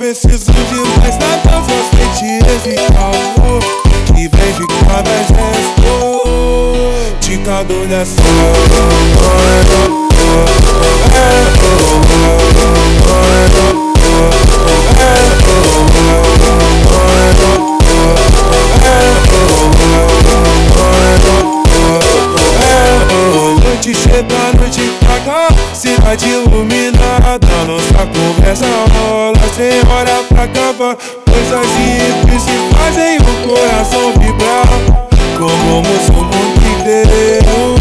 preciso de mais nada, só sente esse calor que vem de cada gesto. Ditador dessa noite chega, noite caga, cidade iluminada. Nossa conversa rola sem hora pra acabar. Coisas simples que fazem o coração vibrar, como um som muito inteiro.